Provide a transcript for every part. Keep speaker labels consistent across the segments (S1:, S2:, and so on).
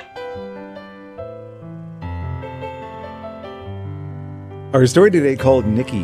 S1: Our story today called Nikki.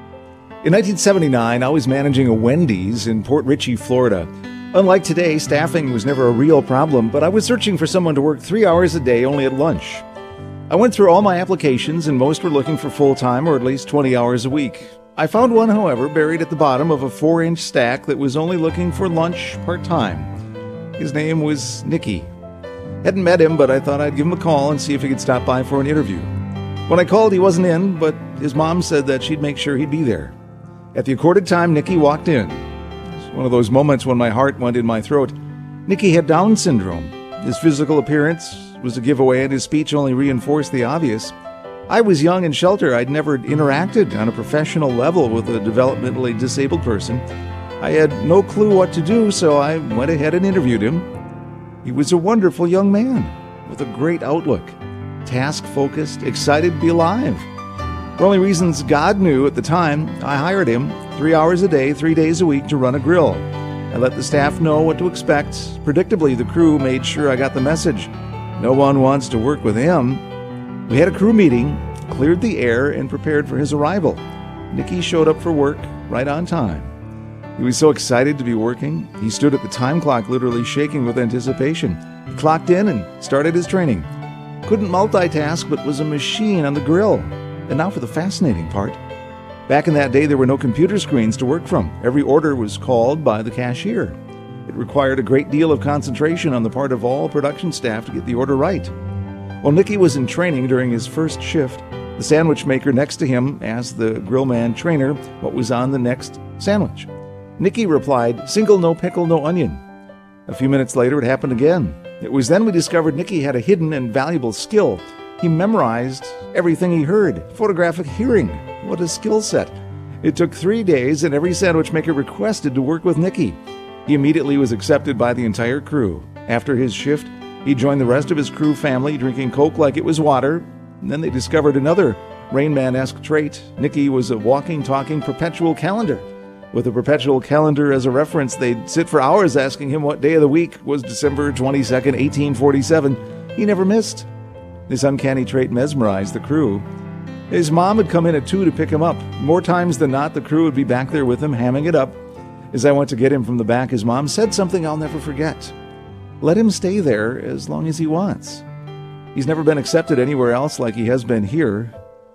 S1: In 1979, I was managing a Wendy's in Port Richey, Florida. Unlike today, staffing was never a real problem, but I was searching for someone to work 3 hours a day only at lunch. I went through all my applications, and most were looking for full-time or at least 20 hours a week. I found one, however, buried at the bottom of a 4-inch stack that was only looking for lunch part-time. His name was Nicky. Hadn't met him, but I thought I'd give him a call and see if he could stop by for an interview. When I called, he wasn't in, but his mom said that she'd make sure he'd be there. At the accorded time, Nicky walked in. It was one of those moments when my heart went in my throat. Nicky had Down syndrome. His physical appearance was a giveaway, and his speech only reinforced the obvious. I was young and sheltered. I'd never interacted on a professional level with a developmentally disabled person. I had no clue what to do, so I went ahead and interviewed him. He was a wonderful young man with a great outlook. Task-focused, excited to be alive. For only reasons God knew at the time, I hired him 3 hours a day, 3 days a week to run a grill. I let the staff know what to expect. Predictably, the crew made sure I got the message. No one wants to work with him. We had a crew meeting, cleared the air, and prepared for his arrival. Nicky showed up for work right on time. He was so excited to be working, he stood at the time clock literally shaking with anticipation. He clocked in and started his training. Couldn't multitask, but was a machine on the grill. And now for the fascinating part. Back in that day, there were no computer screens to work from. Every order was called by the cashier. It required a great deal of concentration on the part of all production staff to get the order right. While Nicky was in training during his first shift, the sandwich maker next to him asked the grill man trainer what was on the next sandwich. Nicky replied, "Single, no pickle, no onion." A few minutes later, it happened again. It was then we discovered Nicky had a hidden and valuable skill. He memorized everything he heard. Photographic hearing. What a skill set. It took 3 days, and every sandwich maker requested to work with Nicky. He immediately was accepted by the entire crew. After his shift, he joined the rest of his crew family, drinking Coke like it was water. And then they discovered another Rain Man-esque trait. Nicky was a walking, talking perpetual calendar. With a perpetual calendar as a reference, they'd sit for hours asking him what day of the week was December 22nd, 1847. He never missed. This uncanny trait mesmerized the crew. His mom would come in at 2 to pick him up. More times than not, the crew would be back there with him, hamming it up. As I went to get him from the back, his mom said something I'll never forget. Let him stay there as long as he wants. He's never been accepted anywhere else like he has been here.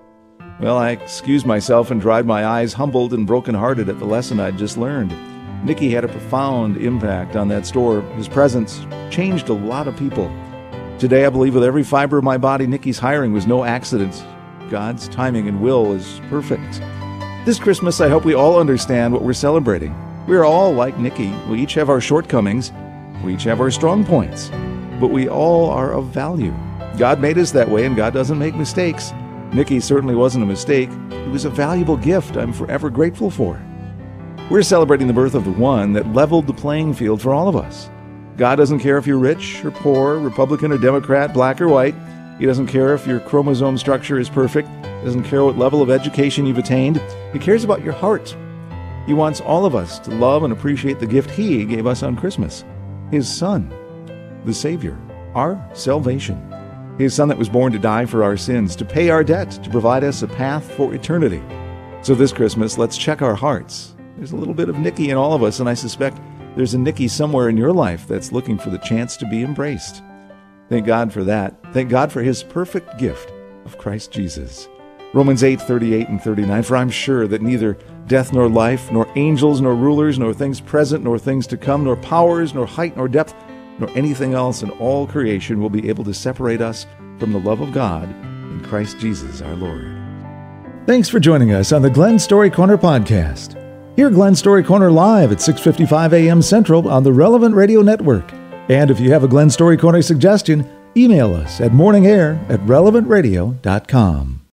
S1: Well, I excused myself and dried my eyes, humbled and brokenhearted at the lesson I'd just learned. Nicky had a profound impact on that store. His presence changed a lot of people. Today, I believe with every fiber of my body, Nicky's hiring was no accident. God's timing and will is perfect. This Christmas, I hope we all understand what we're celebrating. We are all like Nicky. We each have our shortcomings. We each have our strong points. But we all are of value. God made us that way, and God doesn't make mistakes. Nicky certainly wasn't a mistake. He was a valuable gift I'm forever grateful for. We're celebrating the birth of the one that leveled the playing field for all of us. God doesn't care if you're rich or poor, Republican or Democrat, black or white. He doesn't care if your chromosome structure is perfect. He doesn't care what level of education you've attained. He cares about your heart. He wants all of us to love and appreciate the gift He gave us on Christmas. His Son, the Savior, our salvation. His Son that was born to die for our sins, to pay our debt, to provide us a path for eternity. So this Christmas, let's check our hearts. There's a little bit of Nicky in all of us, and I suspect there's a Nicky somewhere in your life that's looking for the chance to be embraced. Thank God for that. Thank God for His perfect gift of Christ Jesus. Romans 8:38 and 39, for I'm sure that neither death nor life, nor angels nor rulers, nor things present nor things to come, nor powers, nor height nor depth, nor anything else in all creation will be able to separate us from the love of God in Christ Jesus our Lord. Thanks for joining us on the Glenn Story Corner podcast. Hear Glenn Story Corner live at 6:55 a.m. Central on the Relevant Radio Network. And if you have a Glenn Story Corner suggestion, email us at morningair@relevantradio.com.